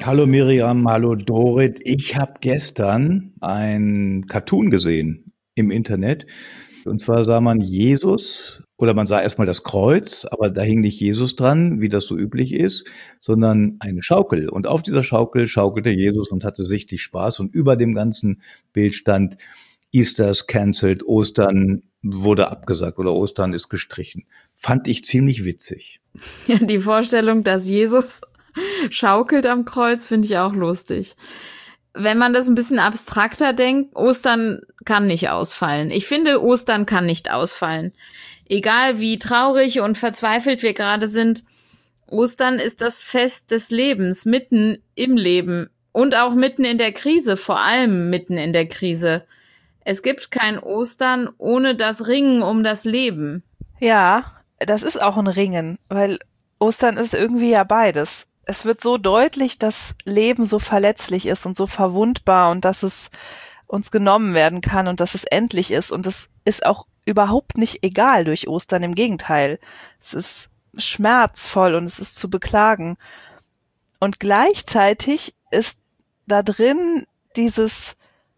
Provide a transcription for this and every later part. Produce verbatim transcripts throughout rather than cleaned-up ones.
Hallo Miriam, hallo Dorit. Ich habe gestern ein Cartoon gesehen im Internet. Und zwar sah man Jesus, oder man sah erstmal das Kreuz, aber da hing nicht Jesus dran, wie das so üblich ist, sondern eine Schaukel. Und auf dieser Schaukel schaukelte Jesus und hatte sichtlich Spaß. Und über dem ganzen Bild stand: Easter's cancelled, Ostern wurde abgesagt oder Ostern ist gestrichen. Fand ich ziemlich witzig. Ja, die Vorstellung, dass Jesus schaukelt am Kreuz, finde ich auch lustig. Wenn man das ein bisschen abstrakter denkt, Ostern kann nicht ausfallen. Ich finde, Ostern kann nicht ausfallen. Egal wie traurig und verzweifelt wir gerade sind, Ostern ist das Fest des Lebens, mitten im Leben und auch mitten in der Krise, vor allem mitten in der Krise. Es gibt kein Ostern ohne das Ringen um das Leben. Ja, das ist auch ein Ringen, weil Ostern ist irgendwie ja beides. Es wird so deutlich, dass Leben so verletzlich ist und so verwundbar und dass es uns genommen werden kann und dass es endlich ist. Und es ist auch überhaupt nicht egal durch Ostern, im Gegenteil. Es ist schmerzvoll und es ist zu beklagen. Und gleichzeitig ist da drin dieses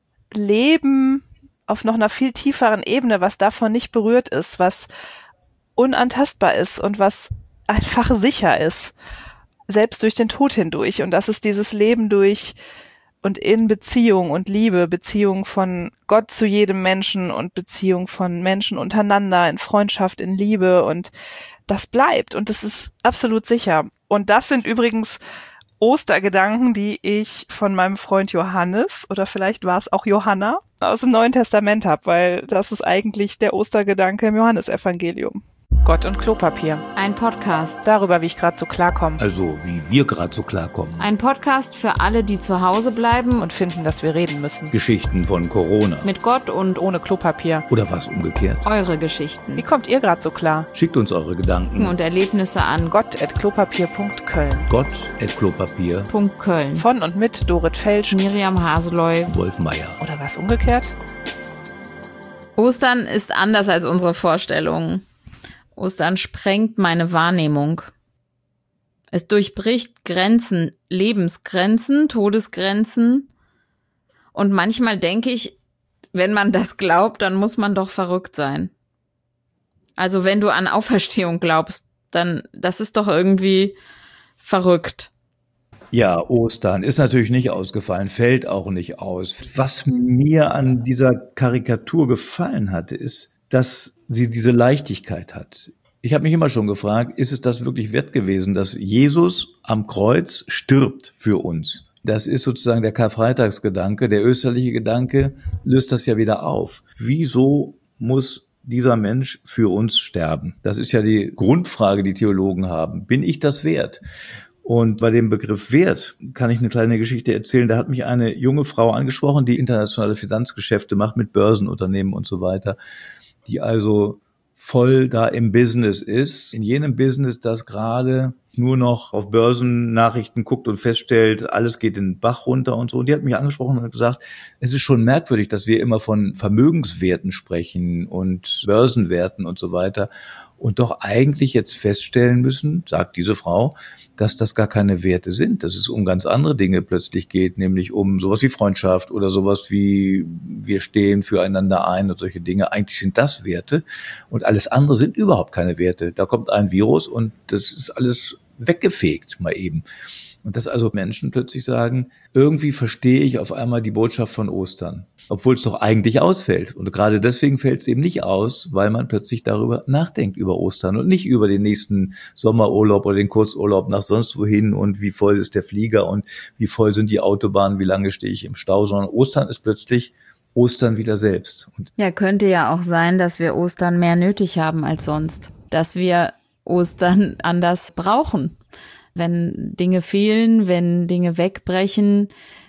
Leben auf noch einer viel tieferen Ebene, was davon nicht berührt ist, was unantastbar ist und was einfach sicher ist, selbst durch den Tod hindurch. Und das ist dieses Leben durch und in Beziehung und Liebe, Beziehung von Gott zu jedem Menschen und Beziehung von Menschen untereinander, in Freundschaft, in Liebe, und das bleibt und das ist absolut sicher. Und das sind übrigens Ostergedanken, die ich von meinem Freund Johannes, oder vielleicht war es auch Johanna, aus dem Neuen Testament habe, weil das ist eigentlich der Ostergedanke im Johannesevangelium. Gott und Klopapier. Ein Podcast. Darüber, wie ich gerade so klarkomme. Also, wie wir gerade so klarkommen. Ein Podcast für alle, die zu Hause bleiben Und finden, dass wir reden müssen. Geschichten von Corona. mit Gott und Ohne Klopapier. Oder was umgekehrt. eure Wie Geschichten kommt ihr gerade so klar? Schickt uns eure Gedanken. und Erlebnisse an Gott at klopapier punkt köln. Gott at Klopapier. Punkt Köln. Von und mit Dorit Felsch. Miriam Haseloy. Wolf Meier. Oder was umgekehrt? Ostern ist anders als unsere Vorstellungen. Ostern sprengt meine Wahrnehmung. Es durchbricht Grenzen, Lebensgrenzen, Todesgrenzen. Und manchmal denke ich, wenn man das glaubt, dann muss man doch verrückt sein. Also wenn du an Auferstehung glaubst, dann, das ist doch irgendwie verrückt. Ja, Ostern ist natürlich nicht ausgefallen, fällt auch nicht aus. Was mir an dieser Karikatur gefallen hatte, ist, dass sie diese Leichtigkeit hat. Ich habe mich immer schon gefragt, ist es das wirklich wert gewesen, dass Jesus am Kreuz stirbt für uns? Das ist sozusagen der Karfreitagsgedanke. Der österliche Gedanke löst das ja wieder auf. Wieso muss dieser Mensch für uns sterben? Das ist ja die Grundfrage, die Theologen haben. Bin ich das wert? Und bei dem Begriff Wert kann ich eine kleine Geschichte erzählen. Da hat mich eine junge Frau angesprochen, die internationale Finanzgeschäfte macht mit Börsenunternehmen und so weiter, die also voll da im Business ist, in jenem Business, das gerade nur noch auf Börsennachrichten guckt und feststellt, alles geht den Bach runter und so. Und die hat mich angesprochen und hat gesagt, es ist schon merkwürdig, dass wir immer von Vermögenswerten sprechen und Börsenwerten und so weiter und doch eigentlich jetzt feststellen müssen, sagt diese Frau, dass das gar keine Werte sind, dass es um ganz andere Dinge plötzlich geht, nämlich um sowas wie Freundschaft oder sowas wie wir stehen füreinander ein und solche Dinge. Eigentlich sind das Werte und alles andere sind überhaupt keine Werte. Da kommt ein Virus und das ist alles weggefegt mal eben. Und dass also Menschen plötzlich sagen, irgendwie verstehe ich auf einmal die Botschaft von Ostern, obwohl es doch eigentlich ausfällt. Und gerade deswegen fällt es eben nicht aus, weil man plötzlich darüber nachdenkt, über Ostern und nicht über den nächsten Sommerurlaub oder den Kurzurlaub nach sonst wohin und wie voll ist der Flieger und wie voll sind die Autobahnen, wie lange stehe ich im Stau, sondern Ostern ist plötzlich Ostern wieder selbst. Und Ja, könnte ja auch sein, dass wir Ostern mehr nötig haben als sonst. Dass wir Ostern anders brauchen. Wenn Dinge fehlen, wenn Dinge wegbrechen,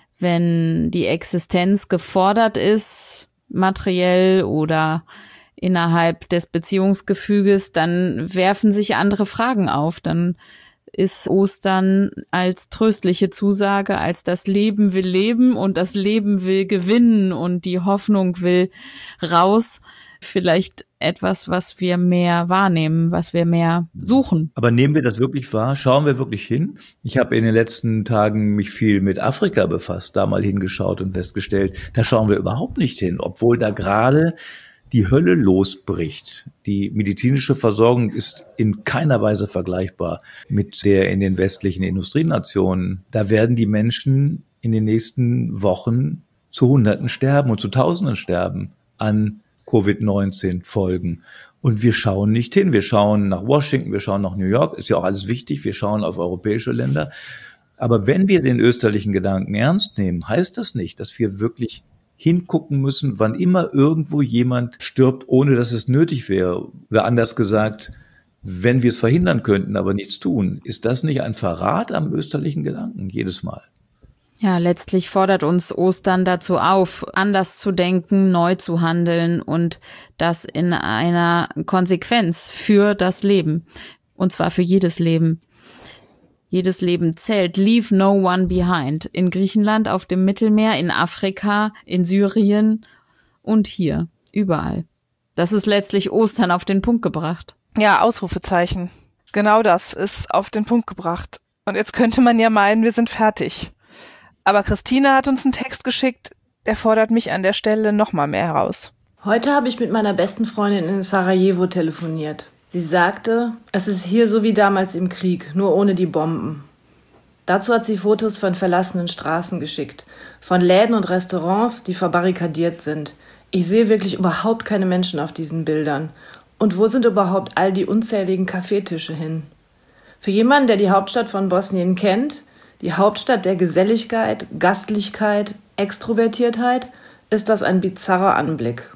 wenn die Existenz gefordert ist, materiell oder innerhalb des Beziehungsgefüges, dann werfen sich andere Fragen auf. Dann ist Ostern als tröstliche Zusage, als das Leben will leben und das Leben will gewinnen und die Hoffnung will raus, vielleicht etwas, was wir mehr wahrnehmen, was wir mehr suchen. Aber nehmen wir das wirklich wahr? Schauen wir wirklich hin? Ich habe in den letzten Tagen mich viel mit Afrika befasst, da mal hingeschaut und festgestellt, da schauen wir überhaupt nicht hin, obwohl da gerade die Hölle losbricht. Die medizinische Versorgung ist in keiner Weise vergleichbar mit der in den westlichen Industrienationen. Da werden die Menschen in den nächsten Wochen zu Hunderten sterben und zu Tausenden sterben an Covid neunzehn Folgen. Und wir schauen nicht hin. Wir schauen nach Washington, wir schauen nach New York, ist ja auch alles wichtig. Wir schauen auf europäische Länder. Aber wenn wir den österlichen Gedanken ernst nehmen, heißt das nicht, dass wir wirklich hingucken müssen, wann immer irgendwo jemand stirbt, ohne dass es nötig wäre. Oder anders gesagt, wenn wir es verhindern könnten, aber nichts tun. Ist das nicht ein Verrat am österlichen Gedanken jedes Mal? Ja, letztlich fordert uns Ostern dazu auf, anders zu denken, neu zu handeln und das in einer Konsequenz für das Leben. Und zwar für jedes Leben. Jedes Leben zählt. Leave no one behind. In Griechenland, auf dem Mittelmeer, in Afrika, in Syrien und hier. Überall. Das ist letztlich Ostern auf den Punkt gebracht. Ja, Ausrufezeichen. Genau das ist auf den Punkt gebracht. Und jetzt könnte man ja meinen, wir sind fertig. Aber Christina hat uns einen Text geschickt, der fordert mich an der Stelle noch mal mehr heraus. Heute habe ich mit meiner besten Freundin in Sarajevo telefoniert. Sie sagte, es ist hier so wie damals im Krieg, nur ohne die Bomben. Dazu hat sie Fotos von verlassenen Straßen geschickt, von Läden und Restaurants, die verbarrikadiert sind. Ich sehe wirklich überhaupt keine Menschen auf diesen Bildern. Und wo sind überhaupt all die unzähligen Kaffeetische hin? Für jemanden, der die Hauptstadt von Bosnien kennt, die Hauptstadt der Geselligkeit, Gastlichkeit, Extrovertiertheit, ist das ein bizarrer Anblick.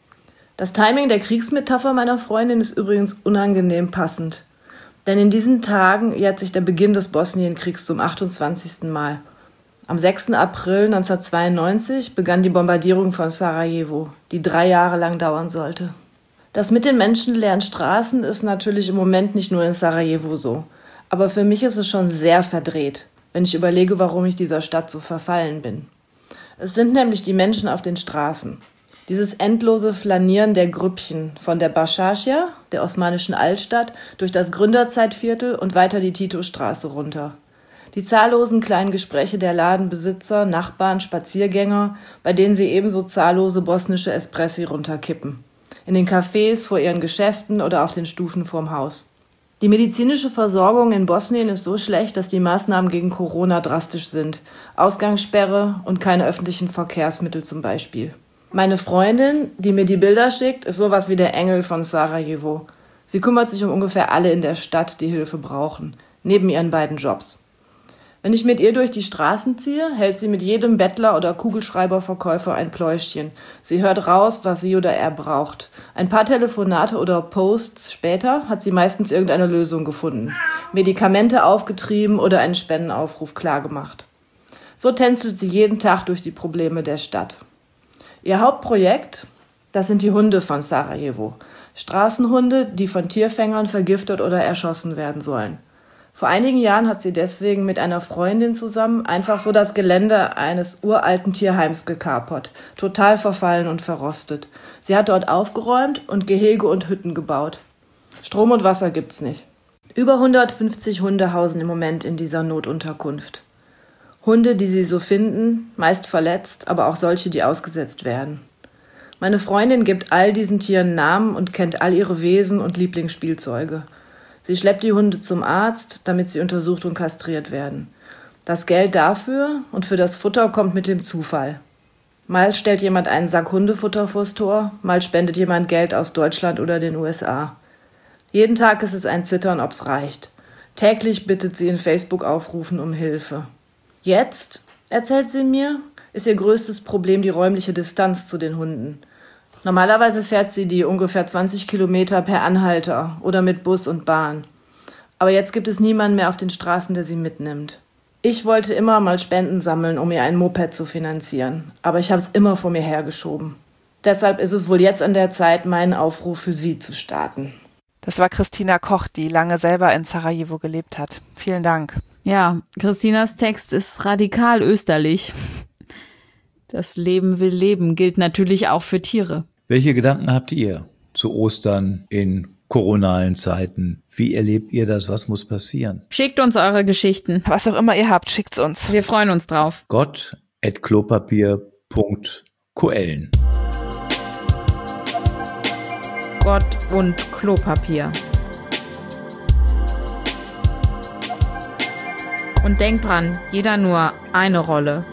Das Timing der Kriegsmetapher meiner Freundin ist übrigens unangenehm passend. Denn in diesen Tagen jährt sich der Beginn des Bosnienkriegs zum achtundzwanzigsten Mal. Am sechsten April neunzehnhundertzweiundneunzig begann die Bombardierung von Sarajevo, die drei Jahre lang dauern sollte. Das mit den menschenleeren Straßen ist natürlich im Moment nicht nur in Sarajevo so. Aber für mich ist es schon sehr verdreht, wenn ich überlege, warum ich dieser Stadt so verfallen bin. Es sind nämlich die Menschen auf den Straßen. Dieses endlose Flanieren der Grüppchen von der Başakşehir, der osmanischen Altstadt, durch das Gründerzeitviertel und weiter die Titostraße runter. Die zahllosen kleinen Gespräche der Ladenbesitzer, Nachbarn, Spaziergänger, bei denen sie ebenso zahllose bosnische Espressi runterkippen. In den Cafés, vor ihren Geschäften oder auf den Stufen vorm Haus. Die medizinische Versorgung in Bosnien ist so schlecht, dass die Maßnahmen gegen Corona drastisch sind. Ausgangssperre und keine öffentlichen Verkehrsmittel zum Beispiel. Meine Freundin, die mir die Bilder schickt, ist sowas wie der Engel von Sarajevo. Sie kümmert sich um ungefähr alle in der Stadt, die Hilfe brauchen, neben ihren beiden Jobs. Wenn ich mit ihr durch die Straßen ziehe, hält sie mit jedem Bettler oder Kugelschreiberverkäufer ein Pläuschchen. Sie hört raus, was sie oder er braucht. Ein paar Telefonate oder Posts später hat sie meistens irgendeine Lösung gefunden, Medikamente aufgetrieben oder einen Spendenaufruf klargemacht. So tänzelt sie jeden Tag durch die Probleme der Stadt. Ihr Hauptprojekt, das sind die Hunde von Sarajevo. Straßenhunde, die von Tierfängern vergiftet oder erschossen werden sollen. Vor einigen Jahren hat sie deswegen mit einer Freundin zusammen einfach so das Gelände eines uralten Tierheims gekapert, total verfallen und verrostet. Sie hat dort aufgeräumt und Gehege und Hütten gebaut. Strom und Wasser gibt's nicht. Über hundertfünfzig Hunde hausen im Moment in dieser Notunterkunft. Hunde, die sie so finden, meist verletzt, aber auch solche, die ausgesetzt werden. Meine Freundin gibt all diesen Tieren Namen und kennt all ihre Wesen und Lieblingsspielzeuge. Sie schleppt die Hunde zum Arzt, damit sie untersucht und kastriert werden. Das Geld dafür und für das Futter kommt mit dem Zufall. Mal stellt jemand einen Sack Hundefutter vors Tor, mal spendet jemand Geld aus Deutschland oder den U S A. Jeden Tag ist es ein Zittern, ob's reicht. Täglich bittet sie in Facebook-Aufrufen um Hilfe. Jetzt, erzählt sie mir, ist ihr größtes Problem die räumliche Distanz zu den Hunden. Normalerweise fährt sie die ungefähr zwanzig Kilometer per Anhalter oder mit Bus und Bahn. Aber jetzt gibt es niemanden mehr auf den Straßen, der sie mitnimmt. Ich wollte immer mal Spenden sammeln, um ihr ein Moped zu finanzieren. Aber ich habe es immer vor mir hergeschoben. Deshalb ist es wohl jetzt an der Zeit, meinen Aufruf für sie zu starten. Das war Christina Koch, die lange selber in Sarajevo gelebt hat. Vielen Dank. Ja, Christinas Text ist radikal österlich. Das Leben will leben gilt natürlich auch für Tiere. Welche Gedanken habt ihr zu Ostern in koronalen Zeiten? Wie erlebt ihr das? Was muss passieren? Schickt uns eure Geschichten. Was auch immer ihr habt, schickt's uns. Wir freuen uns drauf. Gott at klopapier punkt koellen. Gott und Klopapier. Und denkt dran, jeder nur eine Rolle.